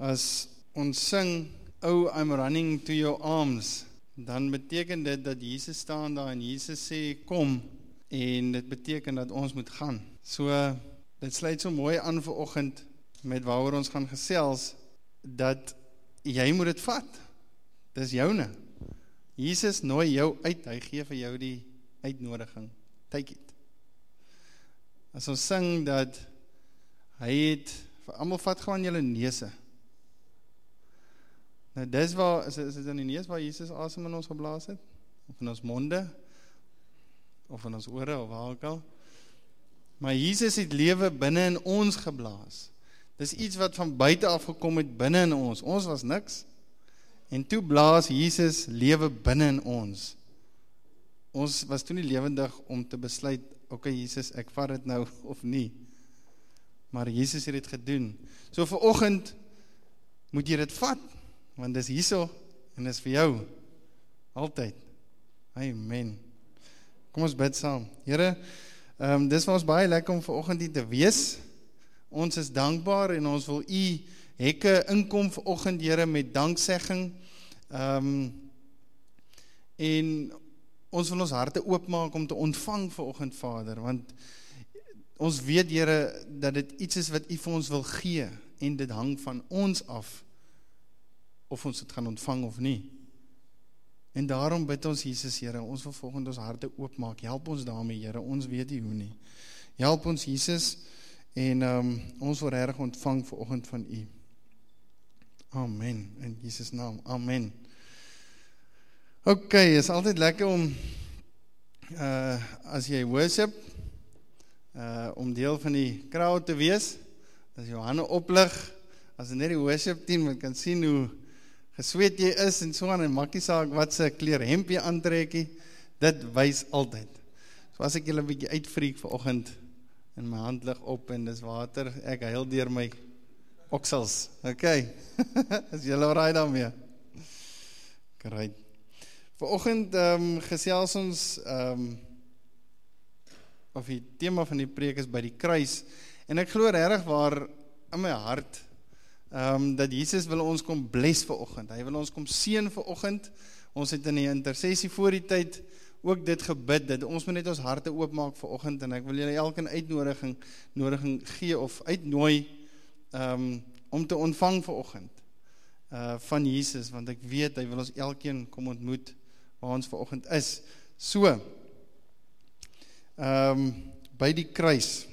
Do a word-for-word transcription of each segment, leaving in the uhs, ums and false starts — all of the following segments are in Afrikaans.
As ons sing, "Oh, I'm running to your arms", dan beteken dit dat Jesus staan daar en Jesus sê, kom, en dit beteken dat ons moet gaan. So, dit sluit so mooi aan vanoggend met waaroor ons gaan gesels, dat jy moet dit vat. Dis joune. Jesus nooi jou uit, hy gee vir jou die uitnodiging. Take it. As ons sing dat hy het, vir almal vat gewoon julle neuse. Nou dis waar, is, is dit in die neus waar Jesus asem in ons geblaas het? Of in ons monde? Of in ons ore, of waar ook al? Maar Jesus het lewe binne in ons geblaas. Dis iets wat van buite af gekom het binne in ons. Ons was niks. En toe blaas Jesus lewe binne in ons. Ons was toe nie lewendig om te besluit, oké Jesus, ek vat dit nou of nie. Maar Jesus het dit gedoen. So vanoggend moet jy dit vat, want dis hierso en dis vir jou. Altyd. Amen. Kom ons bid saam. Here, um, dis vir ons baie lekker om vanoggend hier te wees. Ons is dankbaar en ons wil u hekke inkom vanoggend, Here, met danksegging. Um, en ons wil ons harte oopmaak om te ontvang vanoggend, Vader, want ons weet, Here, dat dit iets is wat u vir ons wil gee, en dit hang van ons af, of ons dit gaan ontvang of nie. En daarom bid ons, Jesus, Here, ons wil vanoggend ons harte oopmaak. Help ons daarmee, Here, ons weet nie hoe nie. Help ons, Jesus, en um, ons wil regtig ontvang vanoggend van u. Amen, in Jesus naam, amen. Ok, is altyd lekker om, uh, as jy worship, uh, om deel van die crowd te wees, as jou hande oplig, as jy net die worship team, jy kan sien hoe gesweet jy is, en so aan, en maak nie saak wat sy kleer hempie aantrekkie, dit wys altyd. So as ek julle 'n bietjie uitfreek vanoggend, en my hand lig op, en dis water, ek huil deur my oksels, ok, is julle alright daarmee? Great. Vanoggend um, gesels ons, um, of die tema van die preek is by die kruis, en ek glo regtig waar in my hart, um, dat Jesus wil ons kom bless vanoggend, hy wil ons kom seën vanoggend, ons het in die intersessie voor die tyd ook dit gebid, dat ons moet net ons harte oopmaak vanoggend, en ek wil julle elke uitnodiging nodiging gee, of uitnooi, um, om te ontvang vanoggend, uh, van Jesus, want ek weet, hy wil ons elkeen kom ontmoet, waar ons vanoggend is. So, um, by die kruis.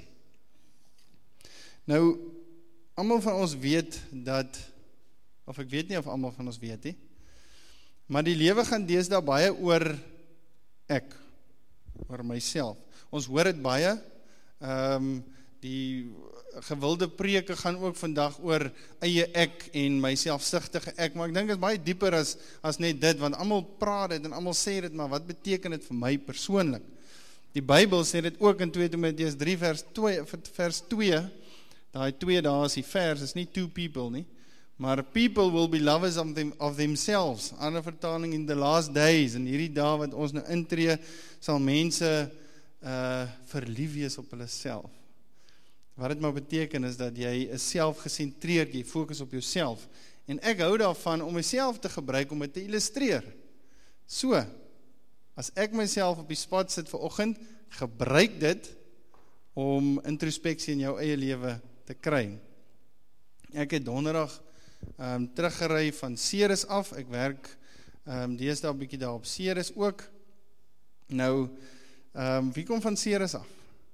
Nou, almal van ons weet dat, of ek weet nie of almal van ons weet nie, maar die lewe gaan deesdae baie oor ek, oor myself. Ons hoor dit baie, um, die gewilde preke gaan ook vandag oor eie ek en my selfsugtige ek, maar ek dink dit is baie dieper as, as net dit, want almal praat dit en almal sê dit, maar wat beteken dit vir my persoonlik? Die Bybel sê dit ook in twee Timoteus drie vers twee, vers twee, daai twee daar is die vers, is nie two people nie, maar people will be lovers of, them, of themselves, ander vertaling in the last days, en hierdie dae wat ons nou intree, sal mense uh, verlief wees op hulle self. Wat dit maar beteken is dat jy is selfgesentreerd, jy fokus op jouself. En ek hou daarvan om myself te gebruik om dit te illustreer. So, as ek myself op die spot sit vanoggend, gebruik dit om introspeksie in jou eie lewe te kry. Ek het donderdag um, teruggery van Ceres af, ek werk um, deesdae 'n bietjie daar op Ceres ook. Nou, um, wie kom van Ceres af?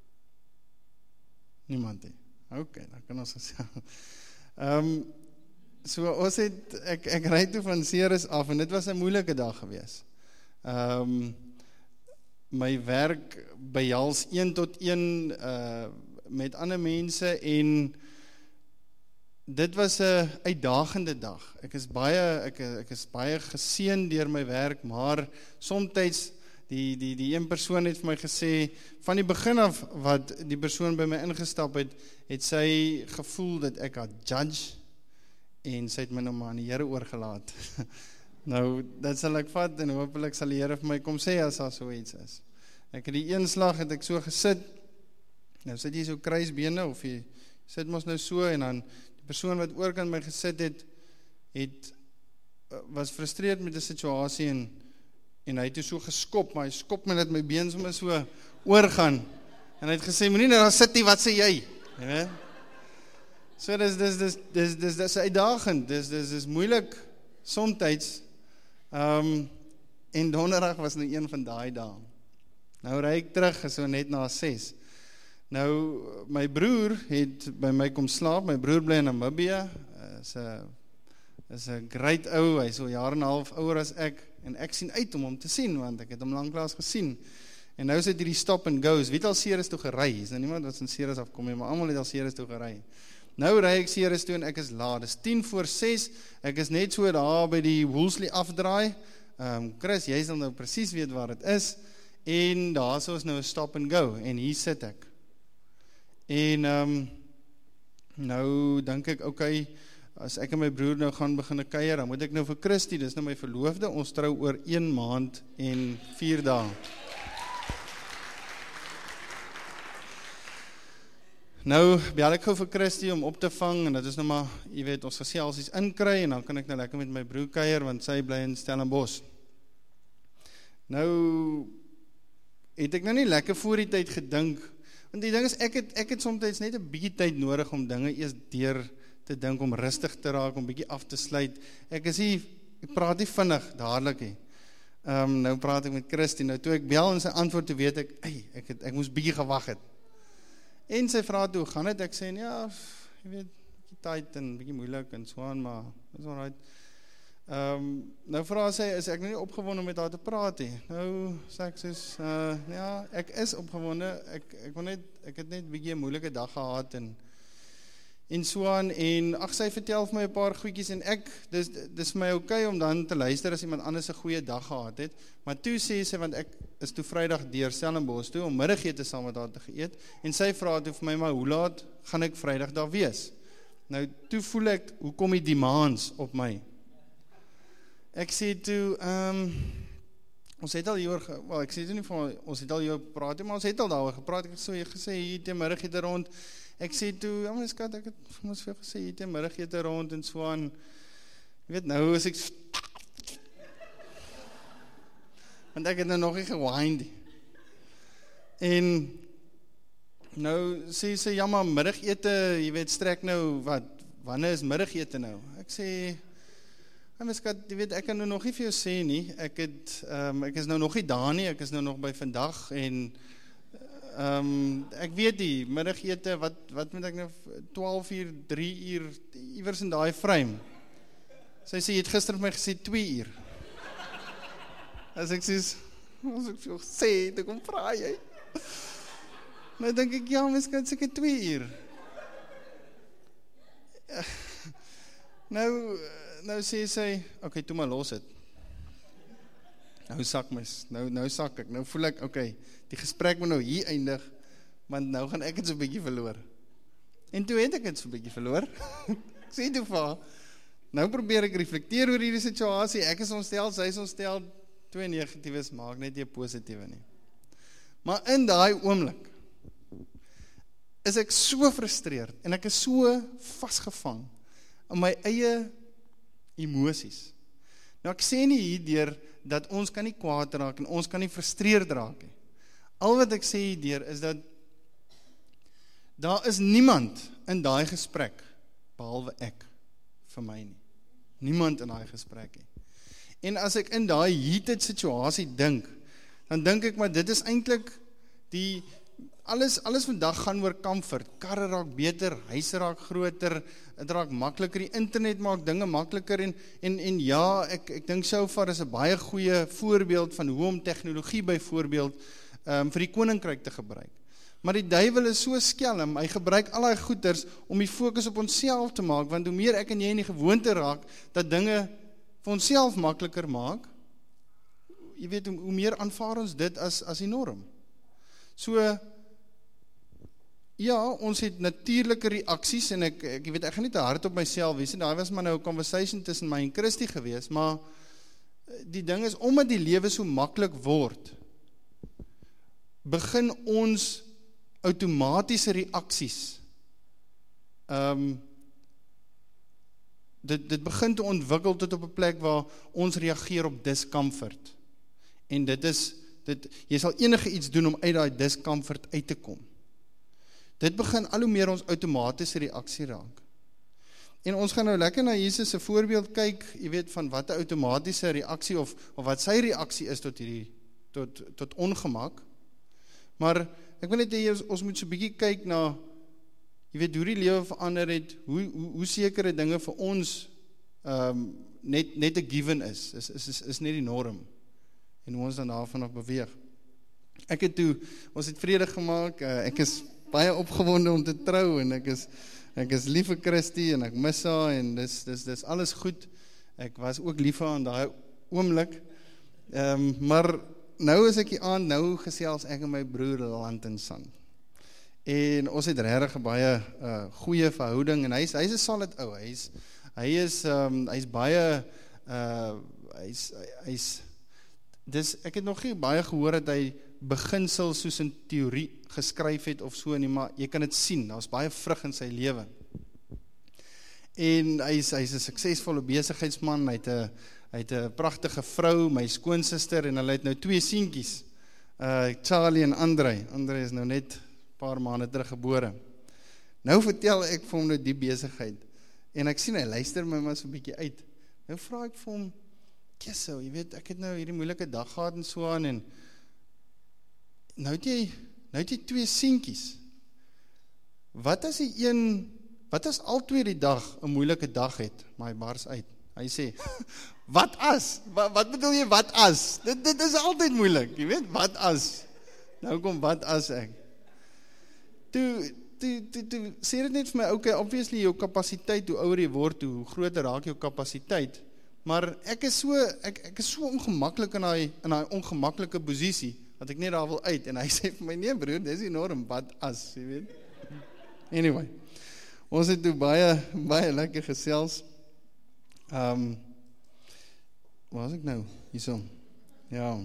Niemand nie. Ok, dan kan ons gesê. Um, so ons het, ek, ek rijd toe van Ceres af, en dit was 'n moeilike dag gewees. Um, my werk behels een tot een uh, met ander mense, en dit was 'n uitdagende dag. Ek is baie, ek, ek is baie geseën deur my werk, maar somtyds Die, die, die een persoon het vir my gesê, van die begin af wat die persoon by my ingestap het, het sy gevoel dat ek haar judge, en sy het my nou maar aan die Here oorgelaat. Nou, dit sal ek vat, en hoopelik sal die Here vir my kom sê, as daar so iets is. Ek het die een slag, het ek so gesit, nou sit jy so kruisbene, of jy sit ons nou so, en dan die persoon wat oorkant my gesit het, het was frustreerd met die situasie en, en hy het toe so geskop, maar hy skop my dat my been sommer so oorgaan. En hy het gesê, moenie nou daar sit nie, wat sê jy? Jy weet? So dis, dis, dis, dis, dis, dis uitdagend, dis, dis, dis moeilik, somtyds, um, en donderdag was nou een van daai dae. Nou ry ek terug, so net na ses. Nou, my broer het by my kom slaap, my broer bly in Namibia, is 'n is 'n great ou, hy is so jaar en 'n half ouer as ek, en ek sien uit om hom te sien, want ek het hom lanklaas gesien. En nou is dit hierdie stop and goes, wie het al Ceres toe gery? Is nou niemand wat van Ceres afkom nie, maar almal het al Ceres toe gery. Nou ry ek Ceres toe en ek is laat, dis tien voor ses, ek is net so daar by die Woolsley afdraai. Um, Chris, jy sal nou presies weet waar het is, en daar so is nou 'n stop and go, en hier sit ek. En um, nou dink ek, okay, as ek en my broer nou gaan begin kuier, dan moet ek nou vir Christie, dis nou my verloofde, ons trou oor een maand en vier dae. Nou bel ek gou vir Christie om op te vang, en dit is nou maar, jy weet, ons geselsies inkry, en dan kan ek nou lekker met my broer kuier, want sy bly in Stellenbosch. Nou het ek nou nie lekker voor die tyd gedink, want die ding is, ek het, ek het soms net 'n bietjie tyd nodig om dinge eers deur te dink, om rustig te raak, om bietjie af te sluit. Ek is nie, ek praat nie vinnig, dadelik nie. Um, nou praat ek met Christie, nou toe ek bel en sy antwoord, toe weet ek, ey, ek, het, ek moes bietjie gewag het. En sy vraag toe, gaan het? Ek sê, ja, jy weet, bietjie tyd en bietjie moeilik en so aan, maar is alright. Um, nou vraag sy, is ek nie opgewonde om met haar te praat nie? Nou sê ek soos, uh, ja, ek is opgewonde, ek, ek, net, ek het net bietjie 'n moeilike dag gehad en en so aan, en ag, sy vertel vir my 'n paar goedjies, en ek, dis, dis my okay om dan te luister as iemand anders 'n goeie dag gehad het, maar toe sê sy, want ek is toe Vrydag deur Stellenbosch toe, om middagete saam met haar te geëet, en sy vra toe vir my, maar hoe laat gaan ek Vrydag daar wees? Nou, toe voel ek, hoe kom die demands op my? Ek sê toe, um, ons het al hieroor, wel, ek sê toe nie van, ons het al hieroor gepraat, maar ons het al daaroor gepraat, ek het so gesê, hier te middagete rond, ek sê toe, ja my skat, ek het ons veel gesê, hier te middagete rond, en so aan, jy weet nou, as ek, want ek het nou nog nie gewind, en, nou, sê sy, ja maar, middagete, jy weet, strek nou, wat, wanneer is middagete nou? Ek sê, ja my skat, jy weet, ek kan nou nog nie vir jou sê nie, ek het, um, ek is nou nog nie daar nie, ek is nou nog by vandag, en, Um, ek weet die, middagete, wat, wat moet ek nou, twaalf uur, drie uur, iewers in daai frame. Sy sê, jy het gister vir my gesê, twee uur. As ek sê, as ek so sê, dan kom vraag jy. Nou denk ek, ja, mens kan seker twee uur. Nou, nou sê sy, ok, toe maar los het. Nou sak mys, nou, nou sak ek, nou voel ek, ok, die gesprek moet nou hier eindig, want nou gaan ek het so'n bietjie verloor. En toe het ek het so'n bietjie verloor. Ek sê toe vir, nou probeer ek reflecteer oor hierdie situasie, ek is ontstel, sy is ontstel, twee negatiefs maak net nie positiewe nie. Maar in daai oomblik, is ek so frustreerd, en ek is so vastgevang, in my eie emosies. Nou ek sê nie hierdeur, dat ons kan nie kwaad raak, en ons kan nie frustreerd raak nie. Al wat ek sê hierdeur, is dat, daar is niemand in daai gesprek, behalwe ek, vir my nie. Niemand in daai gesprek nie. En as ek in daai heated situasie dink, dan dink ek, maar dit is eintlik die, alles, alles vandag gaan oor comfort, karre raak beter, huise raak groter, het raak makliker, die internet maak dinge makliker, en, en, en ja, ek, ek dink so far is 'n baie goeie voorbeeld van hoe om tegnologie byvoorbeeld um, vir die koninkryk te gebruik. Maar die duiwel is so skelm, hy gebruik al die goeders om die fokus op onsself te maak, want hoe meer ek en jy in die gewoonte raak, dat dinge vir onsself makliker maak, jy weet, hoe, hoe meer aanvaar ons dit as, as die norm. So, ja, ons het natuurlike reaksies, en ek, ek weet, ek gaan nie te hard op myself wees, en daar was maar nou 'n conversation tussen my en Christie gewees, maar die ding is, omdat die lewe so maklik word, begin ons outomatiese reaksies um, dit, dit begin te ontwikkel tot op 'n plek waar ons reageer op discomfort. En dit is, dit, jy sal enige iets doen om uit daai discomfort uit te kom. Dit begin al hoe meer ons outomatiese reaksie raak. En ons gaan nou lekker na Jesus se voorbeeld kyk, jy weet, van wat 'n outomatiese reaksie of, of wat sy reaksie is tot hierdie, tot, tot ongemak. Maar ek wil net hê ons, ons moet so 'n bietjie kyk na, jy weet, hoe die lewe verander het, hoe, hoe, hoe sekere dinge vir ons um, net, net 'n given is, is, is, is, is net die norm. En hoe ons dan daarvan af beweeg. Ek het toe, ons het vrede gemaak, uh, ek is baie opgewonde om te trou, en ek is, ek is lief vir Christie, en ek mis haar, en dis, dis, dis alles goed. Ek was ook lief vir haar in daai oomblik. Um, maar nou is ek die aand, nou gesels ek en my broer land en sand. En ons het regtig 'n baie uh, goeie verhouding, en hy is, hy is 'n solid ou, hy is, hy is, um, hy is baie, uh, hy is, hy is, dis, ek het nog nie baie gehoor dat hy beginsel soos in theorie geskryf het of so nie, maar jy kan dit sien, daar is baie vrug in sy lewe. En hy is, hy is 'n suksesvolle besigheidsman, hy het 'n hy het 'n pragtige vrou, my skoonsister, en hulle het nou twee seentjies, uh, Charlie en Andre. Andre is nou net 'n paar maande terug gebore. Nou vertel ek vir hom nou die besigheid, en ek sien hy luister my maar so 'n bietjie uit. Nou vra ek vir hom, Kesso, jy weet, ek het nou hierdie moeilike dag gehad en so aan, en nou het jy, nou het jy twee seentjies. Wat as die een, wat as al twee die dag 'n moeilike dag het? Maar hy bars uit. Hy sê, wat as? Wat, wat bedoel jy, wat as? Dit, dit is altyd moeilik, jy weet, wat as? Nou kom, wat as ek? Toe, toe, toe, toe sê dit net vir my, okay, obviously jou kapasiteit, hoe ouer jy word, hoe groter raak jou kapasiteit, maar ek is so, ek, ek is so ongemaklik in daai, in daai ongemaklike posisie, dat ek net daar wil uit, en hy sê vir my, nee broer, dis enorm, wat as, jy weet. Anyway, ons het toe baie, baie lekker gesels. Um, waar is ek nou? Hierso. Ja.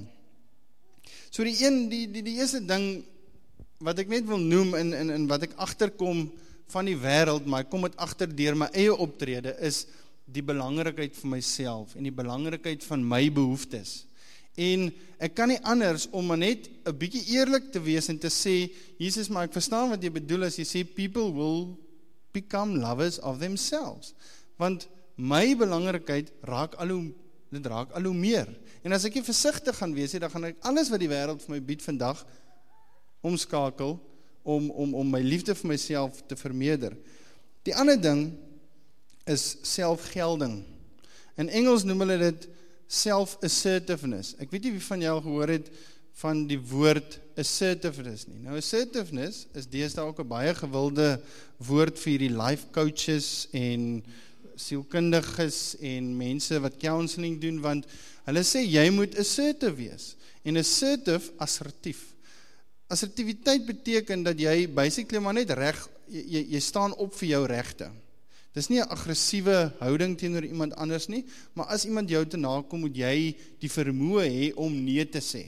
So die een, die, die, die eerste ding, wat ek net wil noem, en, en, en wat ek agterkom van die wêreld, maar ek kom het agter deur my eie optrede, is die belangrikheid van myself, en die belangrikheid van my behoeftes. En ek kan nie anders om maar net 'n bietjie eerlik te wees en te sê, Jesus, maar ek verstaan wat jy bedoel as jy sê, people will become lovers of themselves. Want my belangrikheid raak al hoe, dit raak al hoe meer. En as ek nie versigtig gaan wees, dan gaan ek alles wat die wêreld vir my bied vandag omskakel om, om, om my liefde vir myself te vermeerder. Die ander ding is selfgelding. In Engels noem hulle dit self-assertiveness. Ek weet nie wie van jou al gehoor het van die woord assertiveness nie. Nou assertiveness is deesdae ook 'n baie gewilde woord vir die life coaches en sielkundiges en mense wat counseling doen, want hulle sê jy moet assertive wees. En assertive, assertief. Assertiviteit beteken dat jy basically maar net reg, jy, jy staan op vir jou regte. Dis nie 'n aggressiewe houding teenoor iemand anders nie, maar as iemand jou te nakom, moet jy die vermoë hê om nee te sê.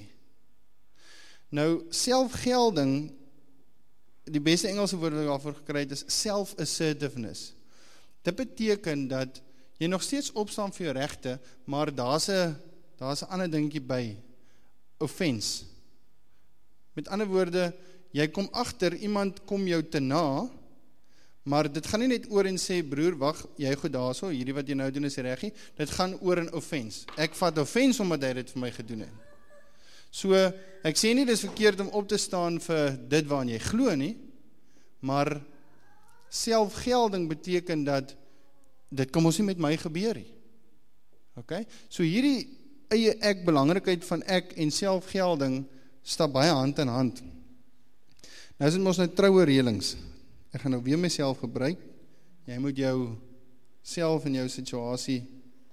Nou, selfgelding, die beste Engelse woord wat ek daarvoor gekry het, is self-assertiveness. Dit beteken dat jy nog steeds opstaan vir jou regte, maar daar's 'n daar's 'n ander dingetjie by, offense. Met ander woorde, jy kom agter, iemand kom jou te na, maar dit gaan nie net oor en sê, broer, wag, jy goed daarso, hierdie wat jy nou doen is reg nie, dit gaan oor 'n offense. Ek vat offense omdat hy dit vir my gedoen het. So, ek sê nie dis verkeerd om op te staan vir dit waarin jy glo nie, maar selfgelding beteken dat dit kan ons nie met my gebeur nie. Okay? So hierdie eie ek, belangrikheid van ek en selfgelding stap baie hand in hand. Nou is dit ons nou troue reëlings. Ek gaan nou weer myself gebruik. Jy moet jou self in jou situasie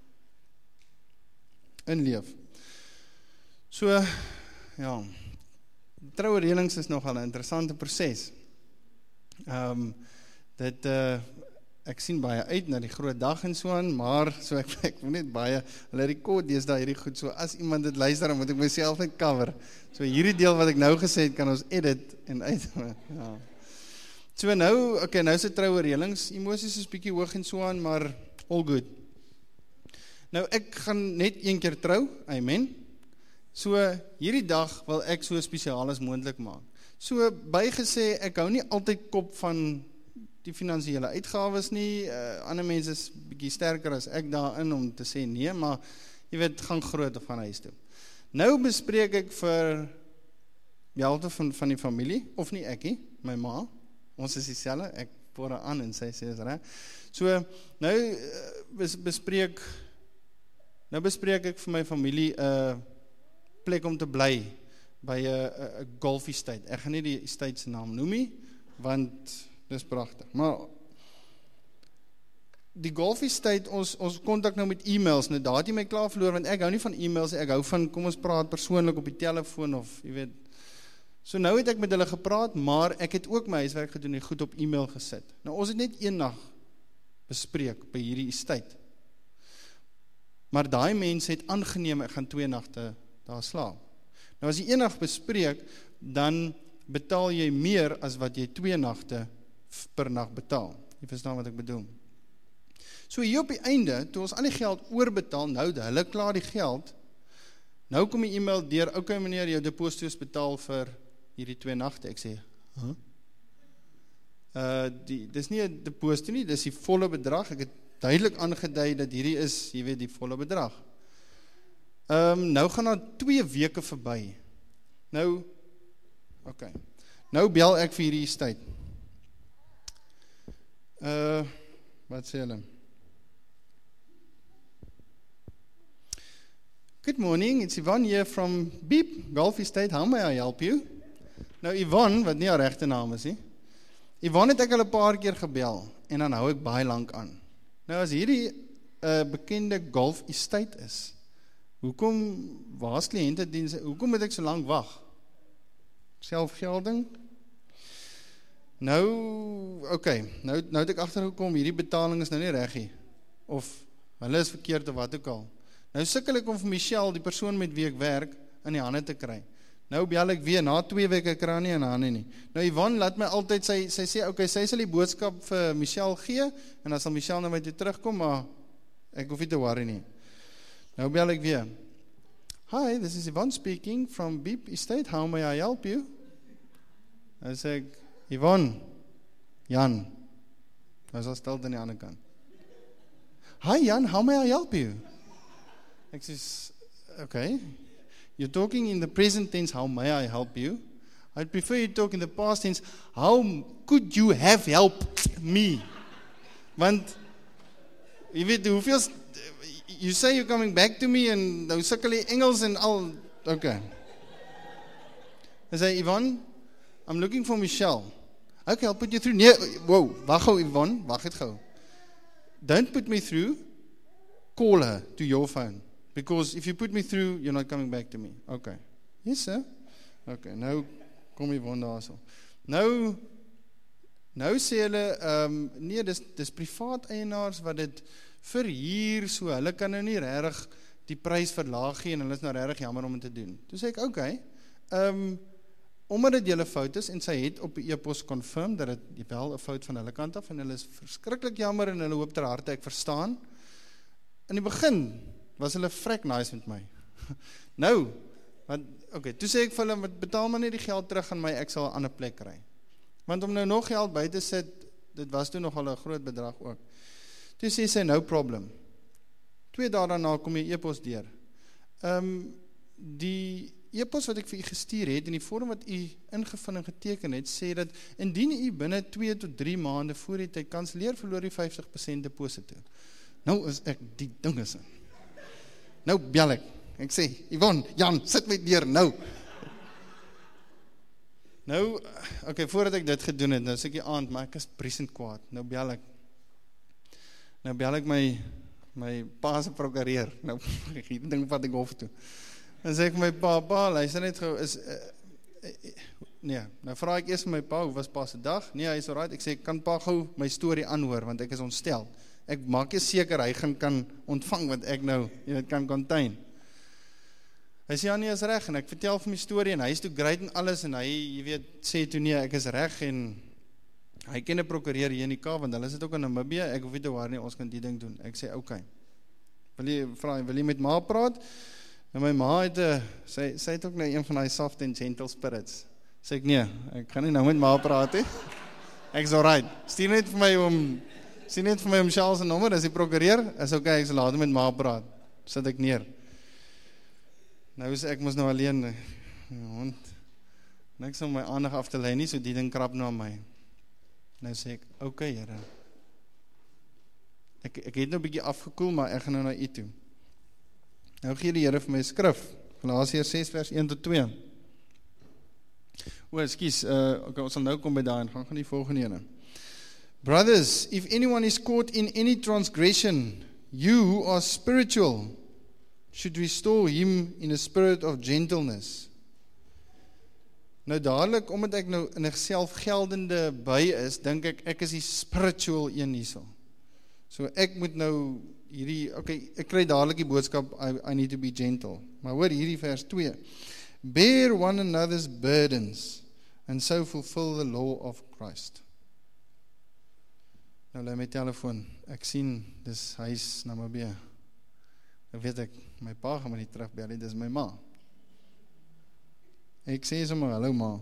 inleef. So, ja, troue reëlings is nogal 'n interessante proses. Ehm um, dit uh, ek sien baie uit na die groot dag en so aan, maar so ek ek moet net baie hulle rekord deesdae hierdie goed, so as iemand dit luister, dan moet ek myself net cover. So hierdie deel wat ek nou gesê het, kan ons edit en uit. Ja. So nou, okay, nou is dit troue reëlings. Emosies is bietjie hoog en so aan, maar all good. Nou, ek gaan net een keer trou, amen. So, hierdie dag wil ek so spesiaal as moontlik maak. So, bygesê, ek hou nie altyd kop van die finansiële uitgawes nie, uh, ander mense is bietjie sterker as ek daarin om te sê nee, maar jy weet, gaan groot of gaan huis toe. Nou bespreek ek vir die helfte van, van die familie, of nie ek nie, my ma, ons is dieselfde, ek boor haar aan en sy sê is reg. So, nou bes, bespreek, nou bespreek ek vir my familie 'n uh, plek om te bly by 'n uh, uh, golf estate. Ek gaan nie die estate se naam noem nie, want dis pragtig. Maar die golf estate, ons ons kontak nou met e-mails. Nou daar het jy my klaar verloor, want ek hou nie van e-mails, ek hou van kom ons praat persoonlik op die telefoon of jy weet. So nou het ek met hulle gepraat, maar ek het ook my huiswerk gedoen en goed op e-mail gesit. Nou ons het net een nag bespreek by hierdie estate. Maar daai mense het aangeneem ek gaan twee nagte daar slaap. Nou as jy een nag bespreek, dan betaal jy meer as wat jy twee nagte per nag betaal. Jy verstaan wat ek bedoel. So hier op die einde, toe ons al die geld oorbetaal, nou hulle klaar die geld, nou kom die e-mail deur, okay meneer, jou deposito is betaal vir hierdie twee nagte. Ek sê, huh? Uh, die, dis nie 'n deposito nie, dis die volle bedrag. Ek het duidelik aangedui dat hierdie is, jy weet, die volle bedrag. Um, nou gaan daar twee weke verby. Nou, okay, nou bel ek vir hierdie estate. Uh, wat sê hulle? Good morning, it's Yvonne here from Beep, Golf Estate, how may I help you? Nou Yvonne, wat nie haar regte naam is nie, Yvonne het ek al 'n paar keer gebel, en dan hou ek baie lank aan. Nou as hierdie uh, bekende Golf Estate is, hoekom, waar is kliëntediens, hoekom moet ek so lank wag? Selfgelding? Nou, oké, okay, nou, nou het ek agtergekom, hierdie betaling is nou nie reg nie, of hulle is verkeerd of wat ook al. Nou sukkel ek om vir Michelle, die persoon met wie ek werk, in die hande te kry. Nou bel ek weer, na twee weke kry nie in hande nie. Nou Yvonne laat my altyd, sy, sy sê, okay, sy sal die boodskap vir Michelle gee, en dan sal Michelle na my toe terugkom, maar ek hoef nie te worry nie. Nou bel ek weer. Hi, this is Yvonne speaking from Beep Estate, how may I help you? Nou sê ek, Yvonne, Jan, hy sal stil aan die ander kant. Hi Jan, how may I help you? Ek sê, okay, you're talking in the present tense, how may I help you? I'd prefer you talk in the past tense, how could you have helped me? Want, jy weet, hoeveel, you say you're coming back to me, en nou sukkel jy Engels en al, okay. Hy sê, Yvonne, I'm looking for Michelle. Okay, I'll put you through. Nee, wow, wag gou Yvonne, wag het gou. Don't put me through, call her to your phone. Because if you put me through, you're not coming back to me. Okay. Yes, sir. Okay, nou kom Yvonne daar so. Nou, nou sê hulle, um, nee, dis, dis privaat eienaars wat dit verhuur, so hulle kan nou nie regtig die prys verlaag gee, en hulle is nou regtig jammer om dit te doen. Toe sê ek, okay, um, omdat dit julle fout is, en sy het op die e-pos confirm, dat het wel 'n fout van hulle kant af, en hulle is verskriklik jammer, en hulle hoop ter harte ek verstaan. In die begin was hulle vrek nice met my. Nou, want, okay, toe sê ek vir hulle, betaal maar nie die geld terug aan my, ek sal 'n ander plek kry. Want om nou nog geld by te sit, dit was toe nogal 'n groot bedrag ook. Toe sê sy, no problem. Twee dae daarna kom jy e-pos deur. Um, die e-pos wat ek vir u gestuur het, en die vorm wat u ingevul en geteken het, sê dat, indien u binne twee tot drie maande voor die tyd kanseleer, verloor u vyftig persent deposito. Nou is ek die ding is in. Nou bel ek, ek sê, Yvonne, Jan, sit my deur, nou. Nou, okay, voordat ek dit gedoen het, nou sê ek die aand, maar ek is briesend kwaad, nou bel ek, nou bel ek my, my pa se prokureer, nou, die ding wat ek hof toe, en sê ek my pa, pa, luister net gou, is, uh, uh, nee, nou vraag ek eers my pa, hoe was pa se dag, nee, hy is alright, ek sê, kan pa gou my storie aanhoor, want ek is ontstel, ek maak jy seker, hy gaan kan ontvang, wat ek nou, jy weet, kan contain. Hy sê, ja nie, is reg, en ek vertel vir my storie, en hy is toe great en alles, en hy, jy weet, sê toe nie, ek is reg, en Hy ken 'n prokureur hier in die Kaap, want hulle sit ook in Namibië, ek hoef nie te waar nie, ons kan die ding doen. Ek sê, oké, okay. wil jy, vra, wil jy met ma praat? En my ma het, uh, sy, sy het ook nou een van die soft and gentle spirits. Sê ek, nee, ek gaan nie nou met ma praat, he. Ek is alright, stuur net vir my om, stuur net vir my om Charles' nommer, is die prokureur, is oké, okay, ek sal later met ma praat, sit ek neer. Nou is ek mos nou alleen, hond, niks om my aandag af te lei nie, so die ding krap nou aan my. Nou sê ek, oké okay, Here, ek, ek het nou 'n bietjie afgekoel, maar ek gaan nou na u toe. Nou gee die Here vir my skrif, Galasiërs ses vers een tot twee. O, ekskuus, uh, okay, ons sal nou kom by daai en gaan gaan die volgende ene. Brothers, if anyone is caught in any transgression, you who are spiritual should restore him in a spirit of gentleness. Nou dadelik, omdat ek nou in 'n selfgeldende by is, dink ek, ek is die spiritual een hierso. So ek moet nou hierdie, okay, ek kry dadelik die boodskap, I, I need to be gentle. Maar hoor hierdie vers twee. Bear one another's burdens, and so fulfill the law of Christ. Nou lei my telefoon, ek sien, dis huis Namibië. Nou weet ek, my pa gaan my nie terugbel, dis my ma. Ek sê sommer, hallo ma.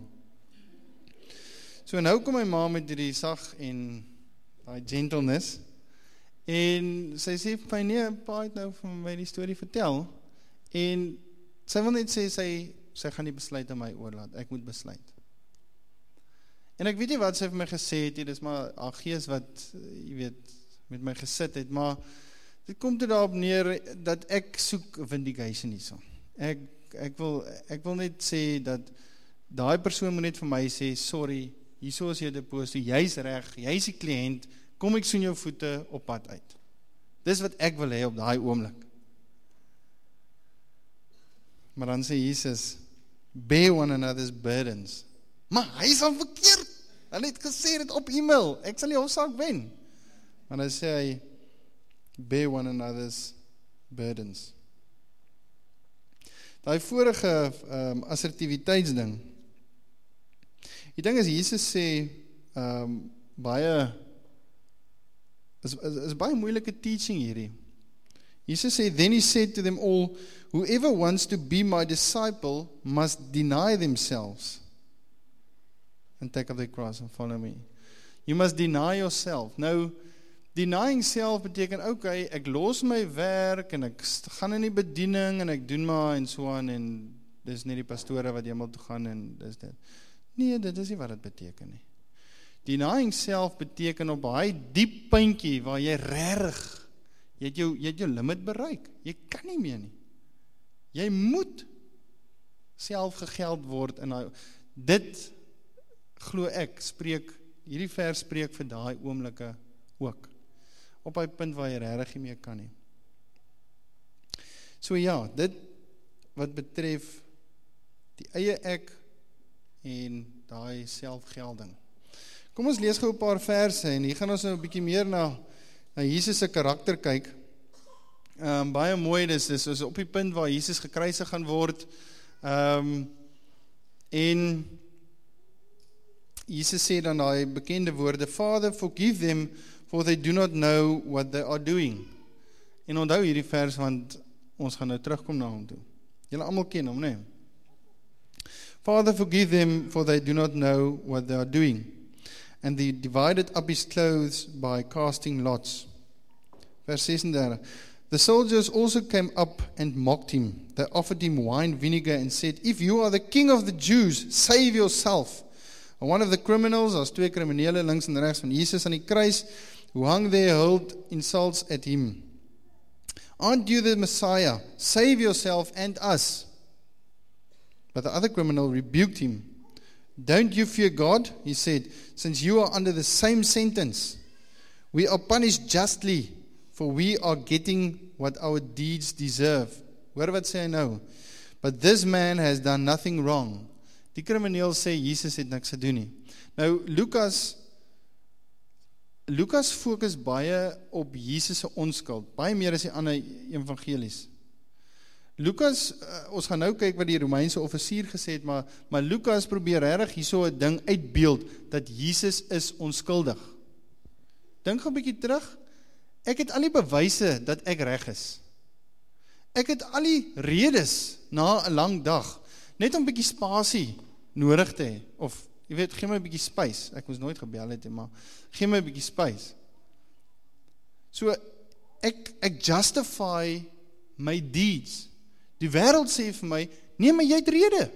So nou kom my ma met die sag en die gentleness, en sy sê vir my, nee, pa het nou vir my die storie vertel, en sy wil net sê, sy, sy gaan nie besluit aan my oorlaat, ek moet besluit. En ek weet nie wat sy vir my gesê het, dit is maar haar gees wat, jy weet, met my gesit het, maar dit kom toe daarop neer, dat ek soek vindication hierso. Ek, ek, wil, ek wil net sê, dat daai persoon moet net vir my sê, sorry, hierso is jy deposito, jy's reg, jy's die kliënt, kom ek soen jou voete op pad uit. Dis wat ek wil hê op daai oomblik. Maar dan sê Jesus, bear one another's burdens. Maar hy is al verkeerd. Hy het gesê dit op e-mail. Ek sal nie hofsaak wen. Maar dan sê hy, bear one another's burdens. Daai vorige um, assertiwiteitsding. Die ding is, Jesus sê, um, baie, is, is, is baie moeilike teaching hierdie. Jesus sê, then he said to them all, whoever wants to be my disciple must deny themselves and take up their cross and follow me. You must deny yourself. Nou, denying self beteken, okay, ek los my werk en ek gaan in die bediening en ek doen maar en so aan en dis nie die pastore wat hemel toe gaan en dis dit. Nee, dit is nie wat dit beteken nie. Denying self beteken op baie diep puntjie waar jy reg, jy het jou, jy het jou limit bereik. Jy kan nie meer nie. Jy moet self gegeld word en dit glo ek spreek, hierdie vers spreek vir daai oomblikke ook. Op die punt waar jy regtig nie meer kan nie. So ja, dit wat betref die eie ek en daai selfgelding. Kom ons lees gou 'n paar verse en hier gaan ons nou 'n bietjie meer na, na Jesus se karakter kyk. Um, baie mooi, dis, dis is op die punt waar Jesus gekruisig gaan word. Um, en Jesus sê dan daai bekende woorde, Father, forgive them, for they do not know what they are doing. En onthou hierdie vers, want ons gaan nou terugkom na hom toe. Julle almal ken hom, nee? Father, forgive them, for they do not know what they are doing. And they divided up his clothes by casting lots. Vers sesendertig. The soldiers also came up and mocked him. They offered him wine vinegar and said, if you are the king of the Jews, save yourself. And one of the criminals, as twee kriminele links en rechts van Jesus aan die kruis, who hung there hurled insults at him. Aren't you the Messiah? Save yourself and us. But the other criminal rebuked him. Don't you fear God? He said, since you are under the same sentence. We are punished justly, for we are getting what our deeds deserve. Hoor wat sê hy nou? But this man has done nothing wrong. Die krimineel sê, Jesus het niks gedoen nie. Nou, Lukas, Lukas fokus baie op Jesus se onskuld, baie meer as die ander evangelies. Lukas, uh, ons gaan nou kyk wat die Romeinse offisier gesê het, maar, maar Lukas probeer regtig hierso 'n ding uitbeeld, dat Jesus is onskuldig. Dink gou 'n bietjie terug, ek het al die bewyse dat ek reg is. Ek het al die redes na 'n lang dag, net om 'n bietjie spasie nodig te hê, of, jy weet, gee my 'n bietjie spys, ek moes nooit gebel het, maar, gee my 'n bietjie spys. So, ek, ek justify my deeds. Die wêreld sê vir my, nee, maar jy het rede.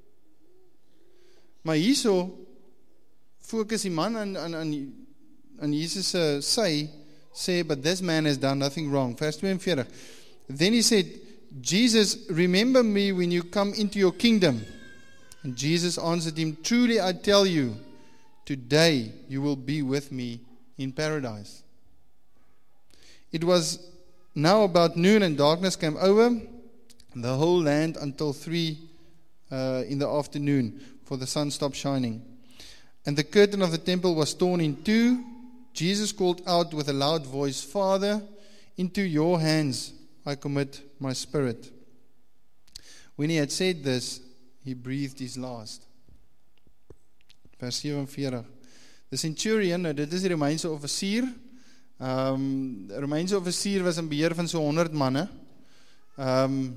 Maar hierso, fokus die man aan, aan, aan, aan Jesus uh, sy, sê, but this man has done nothing wrong. Vers tweeënveertig. Then he said, Jesus, remember me when you come into your kingdom. And Jesus answered him, truly I tell you, today you will be with me in paradise. It was now about noon and darkness came over the whole land until three uh, in the afternoon, for the sun stopped shining. And the curtain of the temple was torn in two. Jesus called out with a loud voice, Father, into your hands I commit my spirit. When he had said this, he breathed his last. Vers sewenveertig. The centurion, nou dit is die Romeinse offisier. Um, die Romeinse offisier was in beheer van so honderd manne. Um,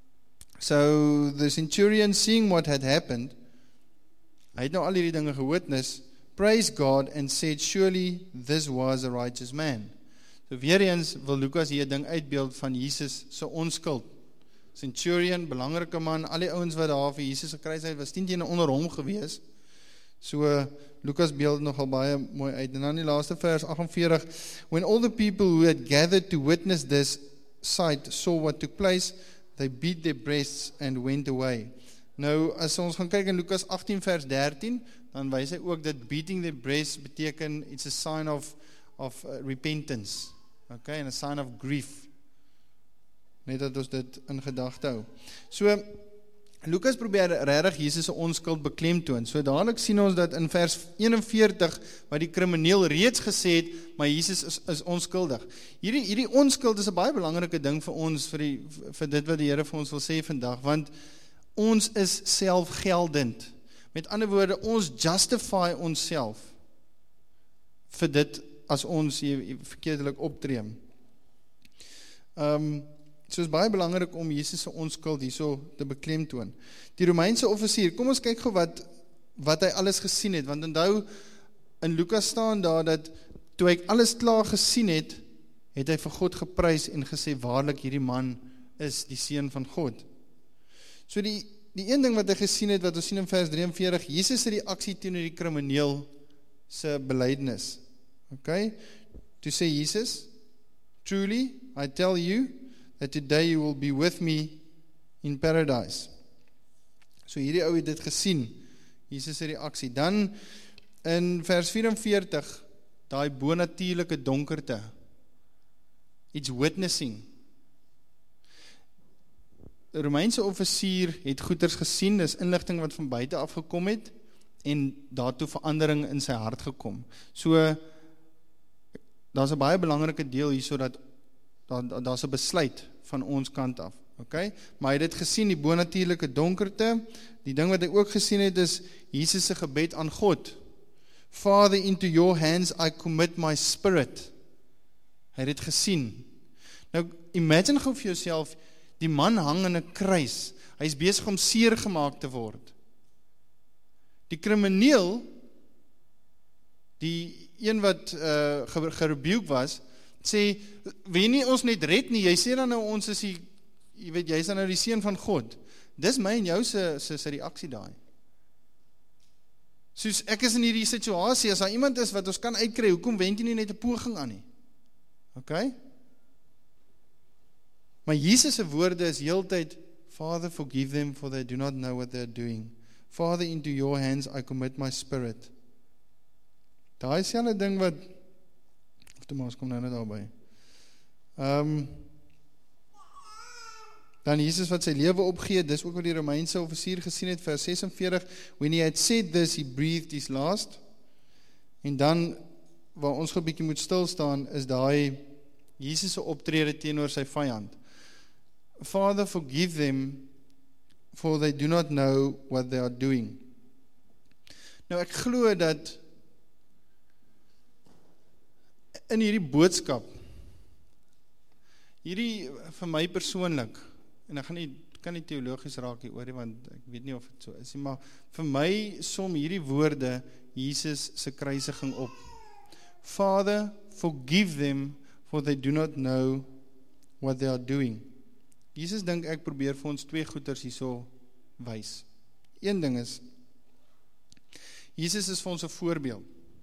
so the centurion, seeing what had happened, hy het nou al hierdie dinge gewitness, praised God and said, surely this was a righteous man. So weer eens wil Lukas hier 'n ding uitbeeld van Jesus se onskuld. Centurion, belangrike man, al die ouens wat daar vir Jesus gekruis het, was teen teen onder hom gewees. So Lukas beeld nogal baie mooi uit. En dan die laaste vers agt-en-veertig. When all the people who had gathered to witness this sight saw what took place, they beat their breasts and went away. Nou, as ons gaan kyk in Lukas agttien vers dertien, dan wys hy ook dat beating their breasts beteken it's a sign of, of uh, repentance. Okay, and a sign of grief. Net dat ons dit in gedagte hou. So, Lukas probeer regtig Jesus se onskuld beklemtoon. So dadelik sien ons dat in vers eenenveertig, wat die krimineel reeds gesê het, maar Jesus is, is onskuldig. Hierdie, hierdie onskuld is 'n baie belangrike ding vir ons, vir, die, vir dit wat die Here vir ons wil sê vandag, want ons is selfgeldend. Met ander woorde, ons justify onsself vir dit as ons verkeerdelik optree. Um, so is baie belangrik om Jesus se onskuld hierso te beklemtoon. Die Romeinse offisier, kom ons kyk gou wat, wat hy alles gesien het, want onthou, in Lukas staan daar dat, toe hy alles klaar gesien het, het hy vir God geprys en gesê, waarlik hierdie man is die seun van God. So die, die een ding wat hy gesien het, wat ons sien in vers drieënveertig, Jesus het die aksie teenoor die krimineel se belydenis. Okay? Toe sê Jesus, truly, I tell you, that today you will be with me in paradise. So hierdie ou het dit gesien, Jesus se reaksie. Dan in vers vyf-en-veertig, daai bonatuurlike donkerte, iets witnessing. Die Romeinse offisier het goeders gesien, dis inligting wat van buite af gekom het, en daartoe verandering in sy hart gekom. So, daar's 'n baie belangrike deel hier, so dat daar, daar's 'n besluit van ons kant af, okay? Maar hy het dit gesien, die bonatuurlike donkerte. Die ding wat hy ook gesien het, is Jesus se gebed aan God. Father, into your hands I commit my spirit. Hy het dit gesien. Nou, imagine gou vir jouself, die man hang in 'n kruis, hy is besig om seer gemaak te word. Die krimineel, die een wat uh, gerebuke was, sê, wil jy nie ons net red nie, jy sê dan nou ons is die, jy weet, jy is dan nou die seun van God. Dis my en jou se, se, se reaksie daai. Soos ek is in hierdie situasie, as daar iemand is wat ons kan uitkry, hoekom wend jy nie net 'n poging aan nie? Okay? Maar Jesus se woorde is heeltyd, Father, forgive them, for they do not know what they are doing. Father, into your hands I commit my spirit. Daai is selfe ding wat, of toe maar, ons kom nou net daarby. Um, dan Jesus wat sy lewe opgee, dis ook wat die Romeinse offisier gesien het, vers ses-en-veertig, when he had said this, he breathed his last. En dan, waar ons gou 'n bietjie moet stilstaan, is daai Jesus se optrede teenoor sy vyand. Father, forgive them, for they do not know what they are doing. Nou, ek glo dat in hierdie boodskap, hierdie vir my persoonlik, en ek gaan nie, kan nie teologies raak hier oor, want ek weet nie of het so is, maar vir my som hierdie woorde Jesus se kruisiging op. Father, forgive them, for they do not know what they are doing. Jesus dink ek probeer vir ons twee goeters hierso wys. Een ding is, Jesus is vir ons 'n voorbeeld.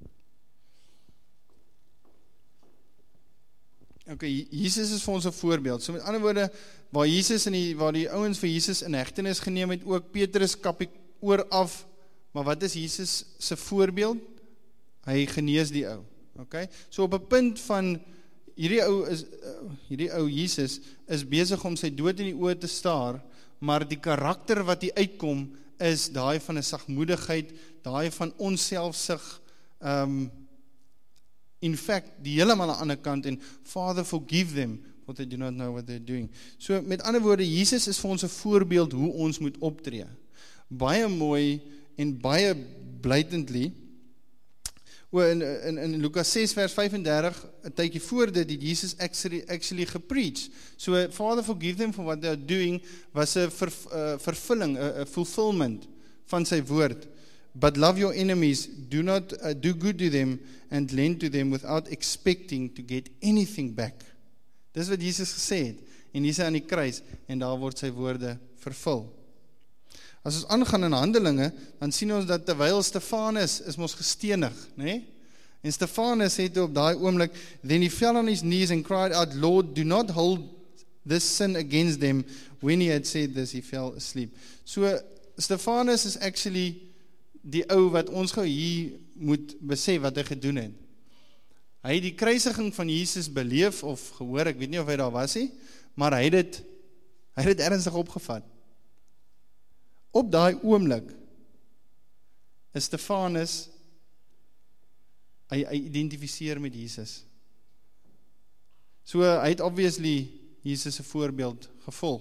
Okay, Jesus is vir ons 'n voorbeeld. So met ander woorde, waar Jesus en die waar die ouens vir Jesus in hegtenis geneem het, ook Petrus kap die oor af. Maar wat is Jesus se voorbeeld? Hy genees die ou. Okay? So op 'n punt van hierdie ou is hierdie ou Jesus is besig om sy dood in die oë te staar, maar die karakter wat hy uitkom is daai van 'n sagmoedigheid, daai van onselfsug, um in fact, die helemaal aan die ander kant, en Father, forgive them, for they do not know what they're doing. So, met ander woorde, Jesus is vir ons 'n voorbeeld hoe ons moet optree. Baie mooi en baie blatantly, in, in, in Lukas ses vers vyf-en-dertig, 'n tydjie voor dit, het Jesus actually, actually gepreach. So, Father, forgive them for what they are doing, was 'n ver, uh, vervulling, 'n fulfillment van sy woord. But love your enemies, do not uh, do good to them, and lend to them without expecting to get anything back. Dis wat Jesus gesê het, en hier is hy aan die kruis, en daar word sy woorde vervul. As ons aangaan in Handelinge, dan sien ons dat terwyl Stefanus is mos gestenig, né? En Stefanus het op daai oomblik, then he fell on his knees and cried out, Lord, do not hold this sin against them. When he had said this, he fell asleep. So, Stefanus is actually die ou wat ons gou hier moet besef wat hy gedoen het. Hy het die kruisiging van Jesus beleef of gehoor, ek weet nie of hy daar was nie, maar hy het dit, hy het dit ernstig opgevat. Op daai oomblik is Stefanus, hy, hy identifiseer met Jesus. So hy het obviously Jesus se voorbeeld gevolg.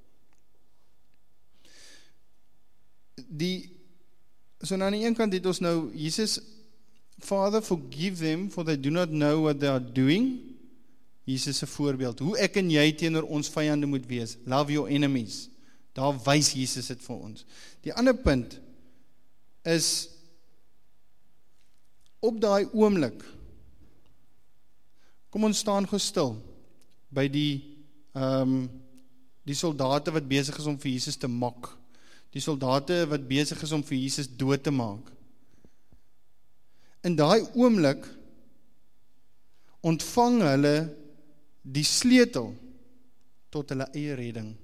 Die So nou aan die een kant het ons nou, Jesus, Father, forgive them, for they do not know what they are doing. Jesus se voorbeeld, hoe ek en jy teenoor ons vyande moet wees. Love your enemies. Daar wys Jesus dit vir ons. Die ander punt is, op daai oomblik, kom ons staan gou stil, by die, um, die soldate wat besig is om vir Jesus te mok. Die soldate wat besig is om vir Jesus dood te maak. In daai oomblik ontvang hulle die sleutel tot hulle eie redding.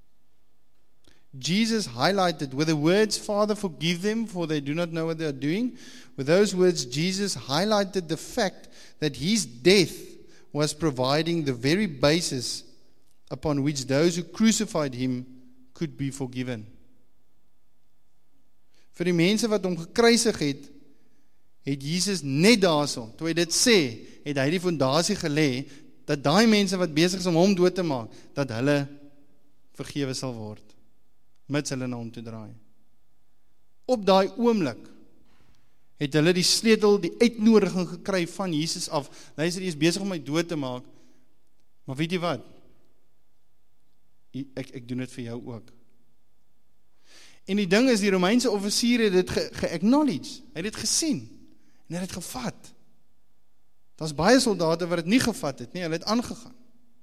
Jesus highlighted with the words, Father, forgive them, for they do not know what they are doing. With those words, Jesus highlighted the fact that his death was providing the very basis upon which those who crucified him could be forgiven. Vir die mense wat hom gekruisig het, het Jesus net daarso, toe hy dit sê, het hy die fondasie gelê, dat daai mense wat besig is om hom dood te maak, dat hulle vergewe sal word, mits hulle na hom toe draai. Op daai oomblik, het hulle die sleutel, die uitnodiging gekry van Jesus af, luister, hy is besig om my dood te maak, maar weet jy wat? Ek, ek doen dit vir jou ook. En die ding is, die Romeinse offisier het dit ge-acknowledge, hy het dit gesien, en hy het dit gevat. Daar's baie soldate wat dit nie gevat het nie, hulle het aangegaan.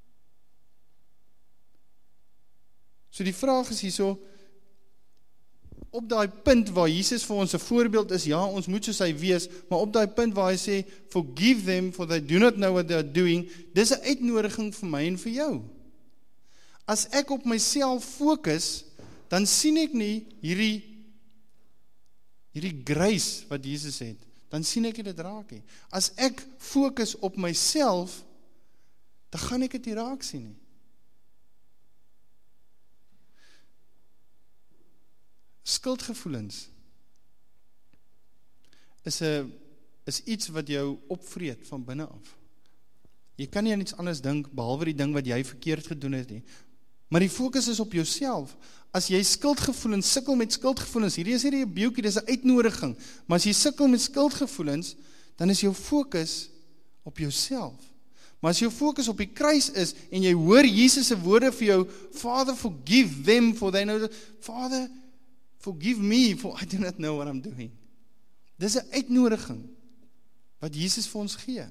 So die vraag is hierso, op daai punt waar Jesus vir ons 'n voorbeeld is, ja, ons moet soos hy wees, maar op daai punt waar hy sê, forgive them, for they do not know what they are doing, dis 'n uitnodiging vir my en vir jou. As ek op myself fokus, dan sien ek nie hierdie, hierdie grace wat Jesus het, dan sien ek dit raak nie. As ek fokus op myself, dan gaan ek dit nie raak sien nie. Skuldgevoelens is, a, is iets wat jou opvreet van binne af. Jy kan nie aan iets anders dink, behalwe die ding wat jy verkeerd gedoen het nie. Maar die fokus is op jouself. As jy skuldgevoelens, sukkel met skuldgevoelens, hierdie is hierdie rebuke, dis 'n uitnodiging, maar as jy sukkel met skuldgevoelens, dan is jou fokus op jouself. Maar as jou fokus op die kruis is, en jy hoor Jesus se woorde vir jou, Father, forgive them, for they know that, Father, forgive me, for I do not know what I'm doing. Dis 'n uitnodiging, wat Jesus vir ons gee.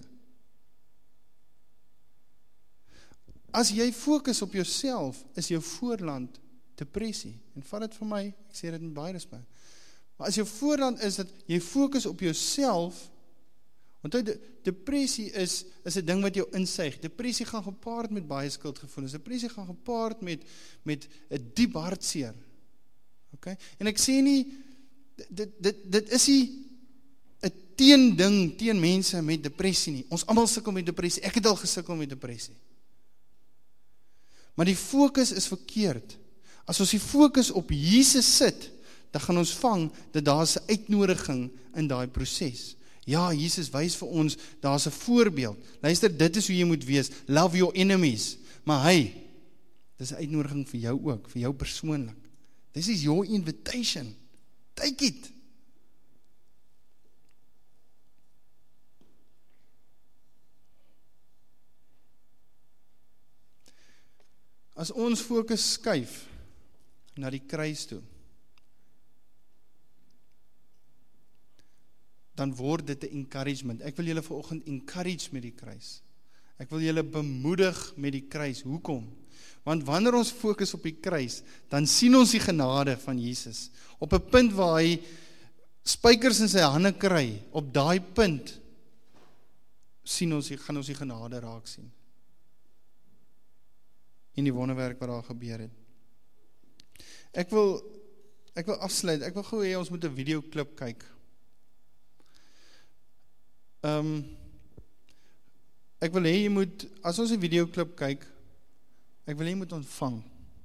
As jy fokus op jouself, is jou voorland depressie. En vat dit vir my, ek sê dit met baie respek. Maar as jou voorland is dat jy fokus op jouself, want depressie is, is 'n ding wat jou insuig. Depressie gaan gepaard met baie skuldgevoelens. Depressie gaan gepaard met, met 'n diep hartseer. Okay? En ek sê nie, dit, dit, dit is nie 'n teending teen mense met depressie nie. Ons almal sukkel met depressie. Ek het al gesukkel met depressie. Maar die fokus is verkeerd. As ons die fokus op Jesus sit, dan gaan ons vang dat daar is 'n uitnodiging in daai proses. Ja, Jesus wys vir ons, daar is 'n voorbeeld. Luister, dit is hoe jy moet wees. Love your enemies. Maar hy, dis 'n uitnodiging vir jou ook, vir jou persoonlik. This is your invitation. Take it. As ons fokus skuif na die kruis toe, dan word dit 'n encouragement. Ek wil julle vanoggend encourage met die kruis. Ek wil julle bemoedig met die kruis. Hoekom? Want wanneer ons fokus op die kruis, dan sien ons die genade van Jesus. Op 'n punt waar hy spykers in sy hande kry, op daai punt sien ons, gaan ons die genade raak sien. En die wonderwerk wat daar gebeur het. Ek wil, ek wil afsluit, ek wil gou hê ons moet 'n videoklip kyk. Um, ek wil hê jy moet, as ons 'n videoklip kyk, ek wil hê jy moet ontvang.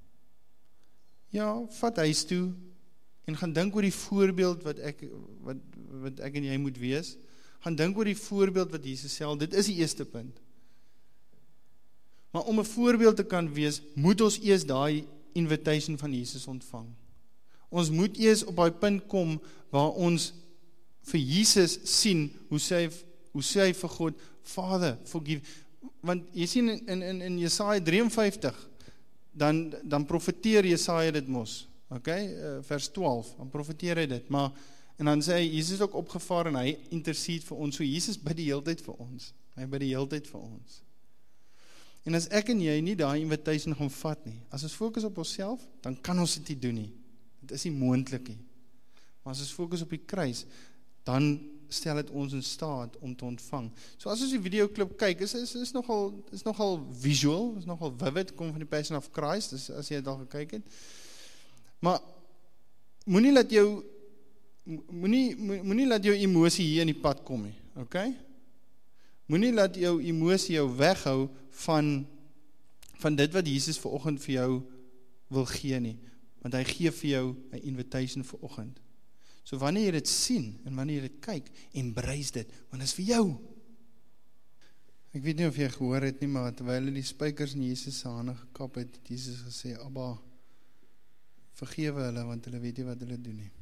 Ja, vat huis toe, en gaan dink oor die voorbeeld wat ek, wat, wat ek en jy moet wees. Gaan dink oor die voorbeeld wat Jesus sê, dit is die eerste punt. Maar om 'n voorbeeld te kan wees, moet ons eers daai invitation van Jesus ontvang. Ons moet eers op daai punt kom, waar ons vir Jesus sien, hoe sê hy, hoe sê hy vir God, Father, forgive. Want jy sien in, in, in Jesaja drie en vyftig, dan, dan profeteer Jesaja dit mos, okay, uh, vers twaalf, dan profeteer hy dit, maar, en dan sê hy, Jesus is ook opgevaar, en hy intercede vir ons, so Jesus bid die hele tyd vir ons, hy bid die hele tyd vir ons. En as ek en jy nie daai invitation gaan vat nie, as ons fokus op onsself, dan kan ons dit nie doen nie. Dit is nie moontlik nie. Maar as ons fokus op die kruis, dan stel dit ons in staat om te ontvang. So as ons die videoklip kyk, is is is nogal is nogal visual, is nogal vivid, kom van die Passion of Christ, as, as jy dit al gekyk het. Maar moenie laat jou moenie moenie laat jou emosie hier in die pad kom nie, okay? Moenie laat jou emosie jou weghou van van dit wat Jesus vanoggend vir jou wil gee nie, want hy gee vir jou 'n invitation vanoggend. So wanneer jy dit sien, en wanneer jy dit kyk, embrace dit, want dit is vir jou. Ek weet nie of jy gehoor het nie, maar terwyl hulle die spykers in Jesus se hande gekap het, het Jesus gesê, Abba, vergewe hulle, want hulle weet nie wat hulle doen nie.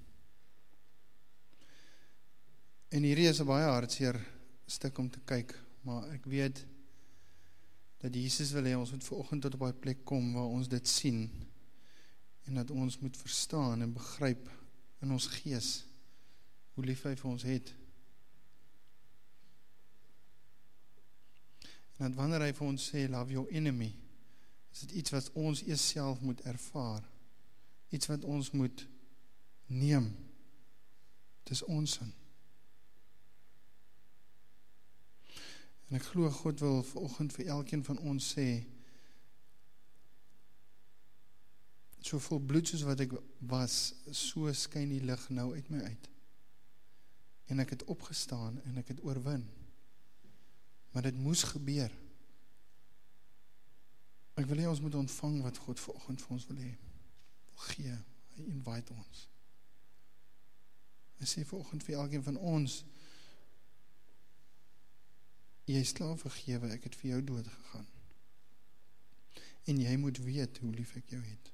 En hierdie is 'n baie hartseer stuk om te kyk, maar ek weet dat Jesus wil hê ons moet vanoggend tot op daai plek kom waar ons dit sien en dat ons moet verstaan en begryp in ons gees hoe lief hy vir ons het. En dat wanneer hy vir ons sê love your enemy, is dit iets wat ons eers self moet ervaar. Iets wat ons moet neem. Dis ons sin. En ek glo God wil vanoggend vir elkeen van ons sê, so vol bloed soos wat ek was, so skyn die lig nou uit my uit. En ek het opgestaan en ek het oorwin. Maar dit moes gebeur. Ek wil hê ons moet ontvang wat God vanoggend vir ons wil hê. Wil gee, hy invite ons. Hy sê vanoggend vir elkeen van ons, jy is klaar vergewe, ek het vir jou dood gegaan. En jy moet weet hoe lief ek jou het.